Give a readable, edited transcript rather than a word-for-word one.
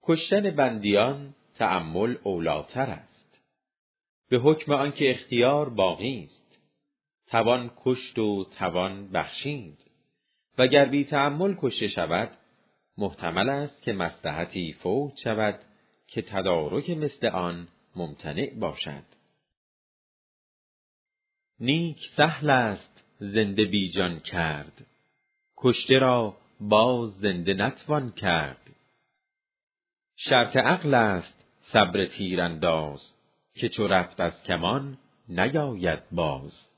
کشتن بندیان تأمل اولاتر است. به حکم آنکه اختیار باقی است، توان کشت و توان بخشید، وگر بی تأمل کشته شود، محتمل است که مصلحتی فوت شود که تدارک مثل آن ممتنع باشد. نیک سهل است زنده بی جان کرد، کشته را باز زنده نتوان کرد. شرط عقل است صبر تیرانداز، که چو رفت از کمان نیاید باز.